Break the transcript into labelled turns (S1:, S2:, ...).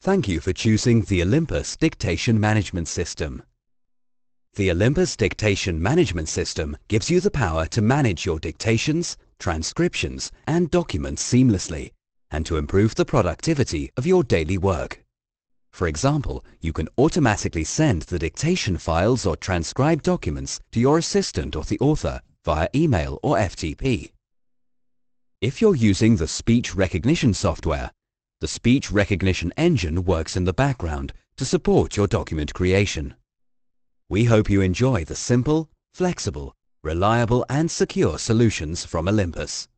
S1: Thank you for choosing the Olympus Dictation Management System. The Olympus Dictation Management System gives you the power to manage your dictations, transcriptions, and documents seamlessly, and to improve the productivity of your daily work. For example, you can automatically send the dictation files or transcribed documents to your assistant or the author via email or FTP. If you're using the speech recognition software, the speech recognition engine works in the background to support your document creation. We hope you enjoy the simple, flexible, reliable and secure solutions from Olympus.